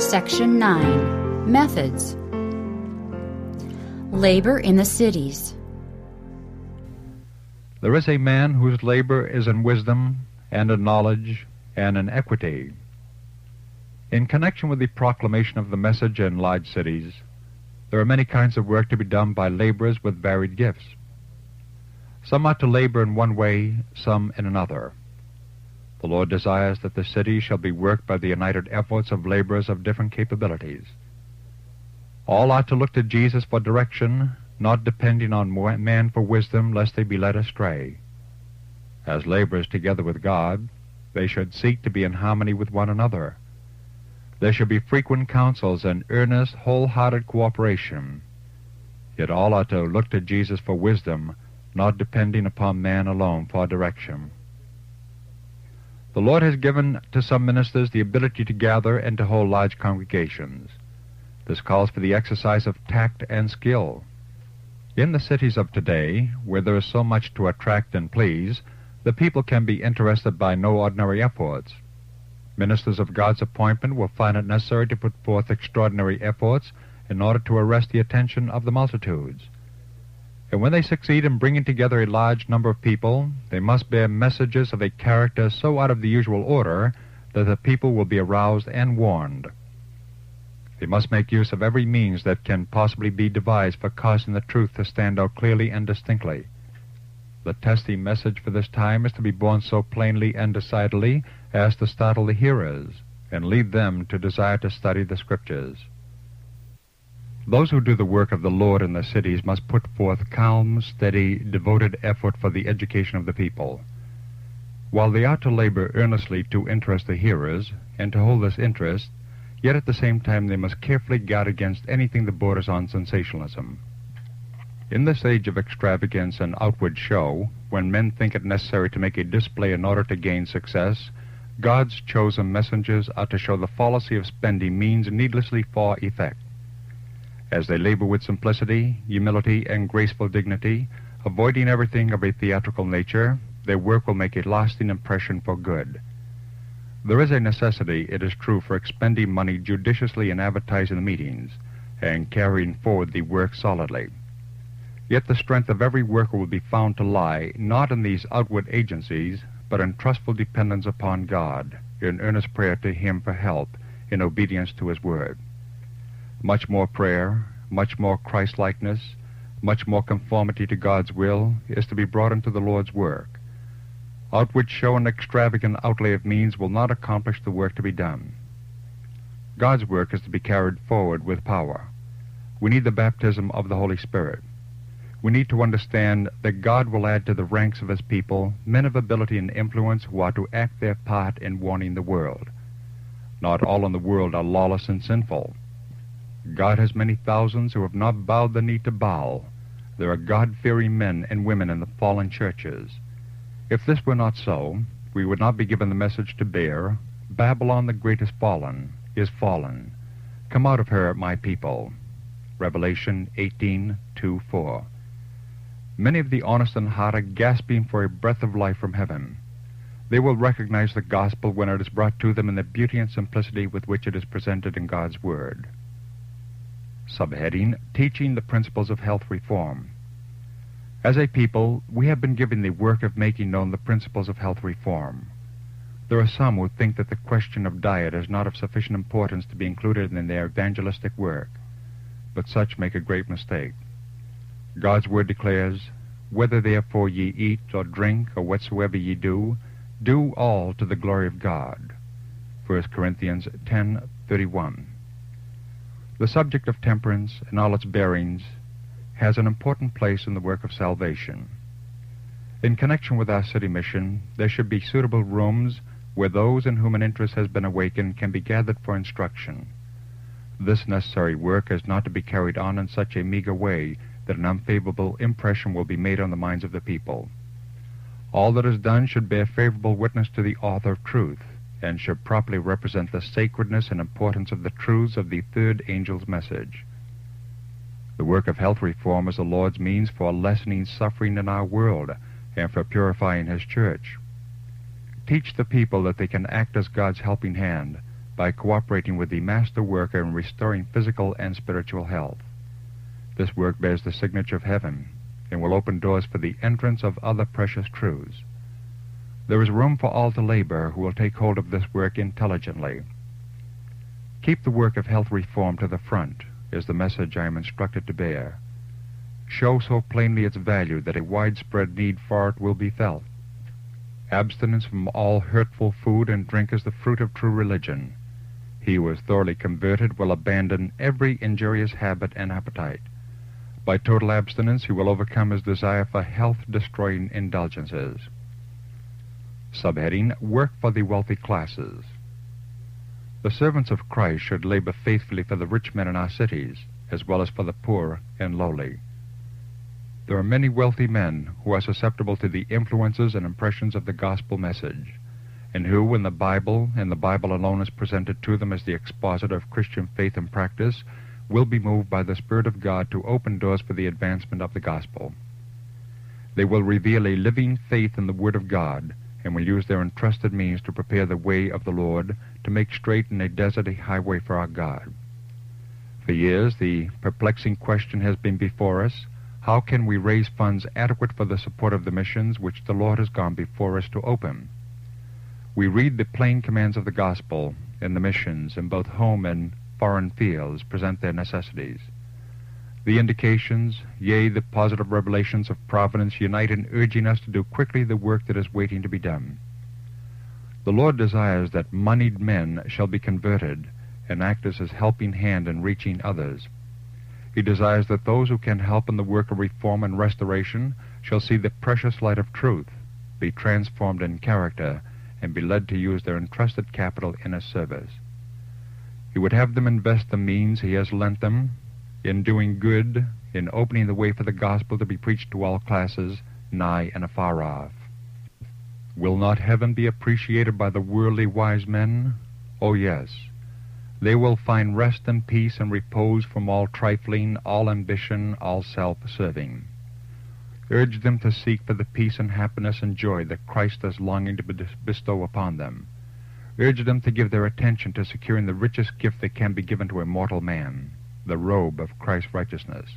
Section 9. Methods. Labor in the cities. There is a man whose labor is in wisdom and in knowledge and in equity. In connection with the proclamation of the message in large cities, there are many kinds of work to be done by laborers with varied gifts. Some are to labor in one way, some in another. The Lord desires that the city shall be worked by the united efforts of laborers of different capabilities. All are to look to Jesus for direction, not depending on man for wisdom, lest they be led astray. As laborers together with God, they should seek to be in harmony with one another. There should be frequent counsels and earnest, wholehearted cooperation. Yet all are to look to Jesus for wisdom, not depending upon man alone for direction. The Lord has given to some ministers the ability to gather and to hold large congregations. This calls for the exercise of tact and skill. In the cities of today, where there is so much to attract and please, the people can be interested by no ordinary efforts. Ministers of God's appointment will find it necessary to put forth extraordinary efforts in order to arrest the attention of the multitudes. And when they succeed in bringing together a large number of people, they must bear messages of a character so out of the usual order that the people will be aroused and warned. They must make use of every means that can possibly be devised for causing the truth to stand out clearly and distinctly. The testy message for this time is to be borne so plainly and decidedly as to startle the hearers and lead them to desire to study the Scriptures. Those who do the work of the Lord in the cities must put forth calm, steady, devoted effort for the education of the people. While they are to labor earnestly to interest the hearers and to hold this interest, yet at the same time they must carefully guard against anything that borders on sensationalism. In this age of extravagance and outward show, when men think it necessary to make a display in order to gain success, God's chosen messengers are to show the fallacy of spending means needlessly for effect. As they labor with simplicity, humility, and graceful dignity, avoiding everything of a theatrical nature, their work will make a lasting impression for good. There is a necessity, it is true, for expending money judiciously in advertising the meetings and carrying forward the work solidly. Yet the strength of every worker will be found to lie not in these outward agencies, but in trustful dependence upon God, in earnest prayer to Him for help, in obedience to His word. Much more prayer, much more Christ-likeness, much more conformity to God's will is to be brought into the Lord's work. Outward show and extravagant outlay of means will not accomplish the work to be done. God's work is to be carried forward with power. We need the baptism of the Holy Spirit. We need to understand that God will add to the ranks of His people men of ability and influence who are to act their part in warning the world. Not all in the world are lawless and sinful. God has many thousands who have not bowed the knee to Baal. There are God-fearing men and women in the fallen churches. If this were not so, we would not be given the message to bear, Babylon the great is fallen. Come out of her, my people. Revelation 18:2-4. Many of the honest in heart are gasping for a breath of life from heaven. They will recognize the gospel when it is brought to them in the beauty and simplicity with which it is presented in God's Word. Subheading, Teaching the Principles of Health Reform. As a people, we have been given the work of making known the principles of health reform. There are some who think that the question of diet is not of sufficient importance to be included in their evangelistic work, but such make a great mistake. God's Word declares, Whether therefore ye eat or drink or whatsoever ye do, do all to the glory of God. 1 Corinthians 10:31. The subject of temperance and all its bearings has an important place in the work of salvation. In connection with our city mission, there should be suitable rooms where those in whom an interest has been awakened can be gathered for instruction. This necessary work is not to be carried on in such a meager way that an unfavorable impression will be made on the minds of the people. All that is done should bear favorable witness to the author of truth, and should properly represent the sacredness and importance of the truths of the third angel's message. The work of health reform is the Lord's means for lessening suffering in our world and for purifying His church. Teach the people that they can act as God's helping hand, by cooperating with the master worker in restoring physical and spiritual health. This work bears the signature of heaven and will open doors for the entrance of other precious truths. There is room for all to labor who will take hold of this work intelligently. Keep the work of health reform to the front, is the message I am instructed to bear. Show so plainly its value that a widespread need for it will be felt. Abstinence from all hurtful food and drink is the fruit of true religion. He who is thoroughly converted will abandon every injurious habit and appetite. By total abstinence, he will overcome his desire for health-destroying indulgences. Subheading, Work for the Wealthy Classes. The servants of Christ should labor faithfully for the rich men in our cities, as well as for the poor and lowly. There are many wealthy men who are susceptible to the influences and impressions of the gospel message, and who, when the Bible and the Bible alone is presented to them as the expositor of Christian faith and practice, will be moved by the Spirit of God to open doors for the advancement of the gospel. They will reveal a living faith in the Word of God, and will use their entrusted means to prepare the way of the Lord, to make straight in a desert a highway for our God. For years, the perplexing question has been before us: how can we raise funds adequate for the support of the missions which the Lord has gone before us to open? We read the plain commands of the gospel, and the missions in both home and foreign fields present their necessities. The indications, yea, the positive revelations of providence unite in urging us to do quickly the work that is waiting to be done. The Lord desires that moneyed men shall be converted and act as his helping hand in reaching others. He desires that those who can help in the work of reform and restoration shall see the precious light of truth, be transformed in character, and be led to use their entrusted capital in his service. He would have them invest the means he has lent them in doing good, in opening the way for the gospel to be preached to all classes, nigh and afar off. Will not heaven be appreciated by the worldly wise men? Oh, yes. They will find rest and peace and repose from all trifling, all ambition, all self-serving. Urge them to seek for the peace and happiness and joy that Christ is longing to bestow upon them. Urge them to give their attention to securing the richest gift that can be given to a mortal man, the robe of Christ's righteousness.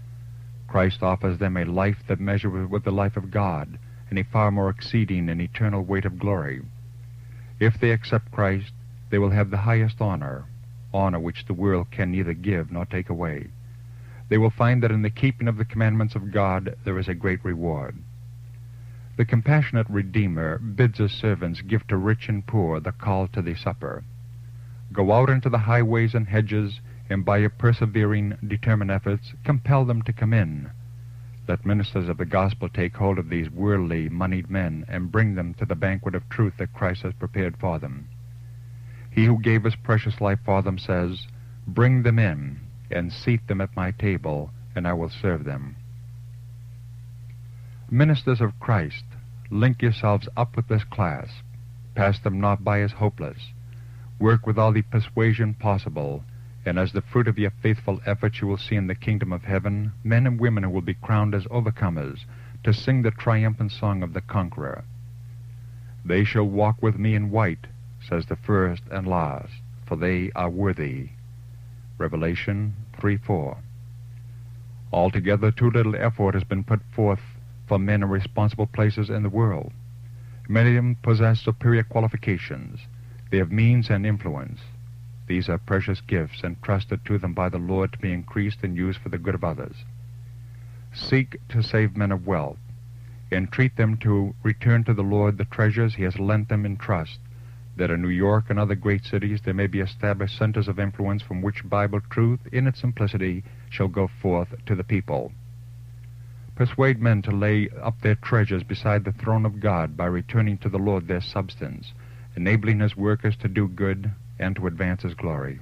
Christ offers them a life that measures with the life of God, and a far more exceeding and eternal weight of glory. If they accept Christ, they will have the highest honor which the world can neither give nor take away. They will find that in the keeping of the commandments of God there is a great reward. The compassionate Redeemer bids his servants give to rich and poor the call to the supper. Go out into the highways and hedges, and by your persevering, determined efforts, compel them to come in. Let ministers of the gospel take hold of these worldly, moneyed men, and bring them to the banquet of truth that Christ has prepared for them. He who gave his precious life for them says, "Bring them in, and seat them at my table, and I will serve them." Ministers of Christ, link yourselves up with this class. Pass them not by as hopeless. Work with all the persuasion possible, and as the fruit of your faithful efforts you will see in the kingdom of heaven men and women who will be crowned as overcomers, to sing the triumphant song of the conqueror. They shall walk with me in white, says the first and last, for they are worthy. Revelation 3:4. Altogether too little effort has been put forth for men in responsible places in the world. Many of them possess superior qualifications. They have means and influence. These are precious gifts entrusted to them by the Lord to be increased and used for the good of others. Seek to save men of wealth. Entreat them to return to the Lord the treasures he has lent them in trust, that in New York and other great cities there may be established centers of influence from which Bible truth, in its simplicity, shall go forth to the people. Persuade men to lay up their treasures beside the throne of God by returning to the Lord their substance, enabling his workers to do good and to advance his glory.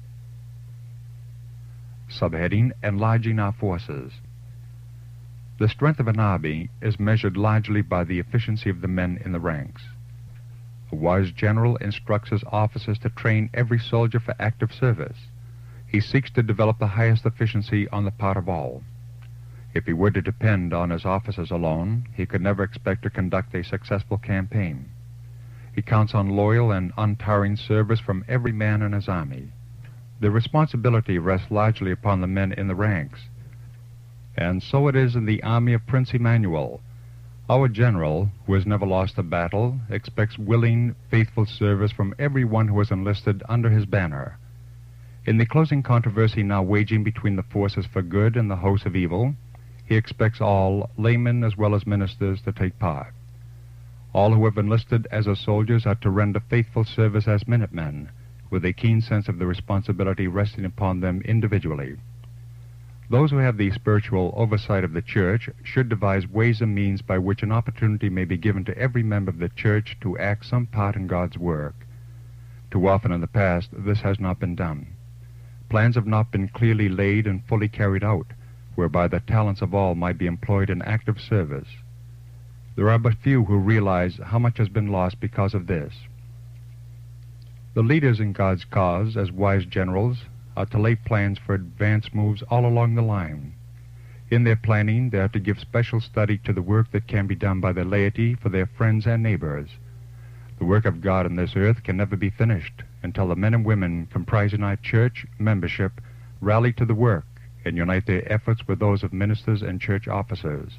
Subheading, Enlarging our forces. The strength of an army is measured largely by the efficiency of the men in the ranks. A wise general instructs his officers to train every soldier for active service. He seeks to develop the highest efficiency on the part of all. If he were to depend on his officers alone, he could never expect to conduct a successful campaign. He counts on loyal and untiring service from every man in his army. The responsibility rests largely upon the men in the ranks. And so it is in the army of Prince Emmanuel. Our general, who has never lost a battle, expects willing, faithful service from everyone who is enlisted under his banner. In the closing controversy now waging between the forces for good and the hosts of evil, he expects all, laymen as well as ministers, to take part. All who have enlisted as soldiers are to render faithful service as minutemen, with a keen sense of the responsibility resting upon them individually. Those who have the spiritual oversight of the church should devise ways and means by which an opportunity may be given to every member of the church to act some part in God's work. Too often in the past, this has not been done. Plans have not been clearly laid and fully carried out, whereby the talents of all might be employed in active service. There are but few who realize how much has been lost because of this. The leaders in God's cause, as wise generals, are to lay plans for advance moves all along the line. In their planning, they are to give special study to the work that can be done by the laity for their friends and neighbors. The work of God on this earth can never be finished until the men and women comprising our church membership rally to the work and unite their efforts with those of ministers and church officers.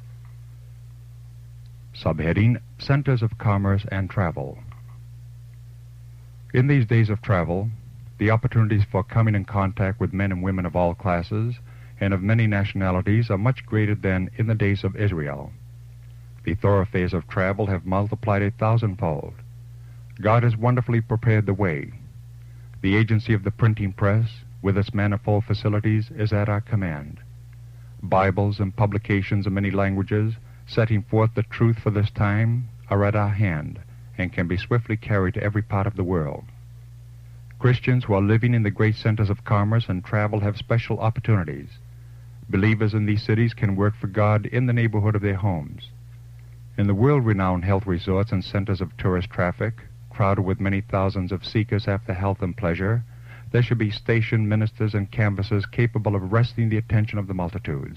Subheading: Centers of Commerce and Travel. In these days of travel, the opportunities for coming in contact with men and women of all classes and of many nationalities are much greater than in the days of Israel. The thoroughfares of travel have multiplied 1,000-fold. God has wonderfully prepared the way. The agency of the printing press, with its manifold facilities, is at our command. Bibles and publications in many languages, setting forth the truth for this time, are at our hand and can be swiftly carried to every part of the world. Christians who are living in the great centers of commerce and travel have special opportunities. Believers in these cities can work for God in the neighborhood of their homes. In the world-renowned health resorts and centers of tourist traffic, crowded with many thousands of seekers after health and pleasure, there should be stationed ministers and canvassers capable of arresting the attention of the multitudes.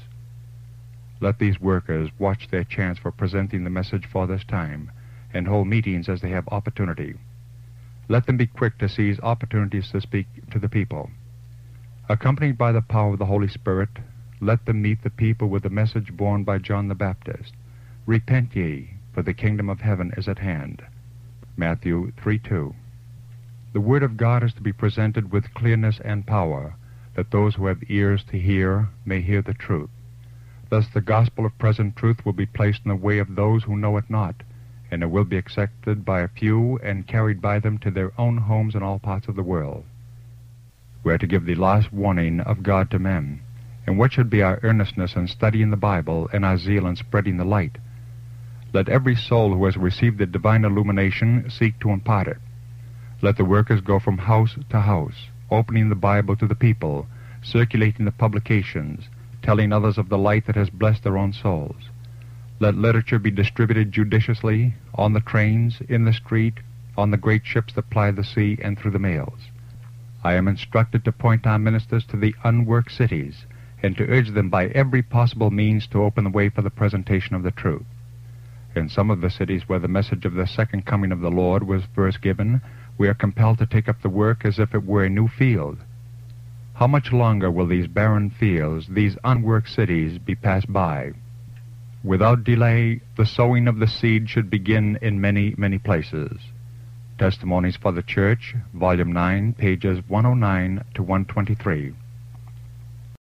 Let these workers watch their chance for presenting the message for this time, and hold meetings as they have opportunity. Let them be quick to seize opportunities to speak to the people. Accompanied by the power of the Holy Spirit, let them meet the people with the message borne by John the Baptist: "Repent ye, for the kingdom of heaven is at hand." Matthew 3:2. The Word of God is to be presented with clearness and power, that those who have ears to hear may hear the truth. Thus the gospel of present truth will be placed in the way of those who know it not, and it will be accepted by a few and carried by them to their own homes in all parts of the world. We are to give the last warning of God to men, and what should be our earnestness in studying the Bible and our zeal in spreading the light? Let every soul who has received the divine illumination seek to impart it. Let the workers go from house to house, opening the Bible to the people, circulating the publications, telling others of the light that has blessed their own souls. Let literature be distributed judiciously on the trains, in the street, on the great ships that ply the sea, and through the mails. I am instructed to point our ministers to the unworked cities, and to urge them by every possible means to open the way for the presentation of the truth. In some of the cities where the message of the second coming of the Lord was first given, we are compelled to take up the work as if it were a new field. How much longer will these barren fields, these unworked cities, be passed by? Without delay, the sowing of the seed should begin in many, many places. Testimonies for the Church, Volume 9, pages 109 to 123.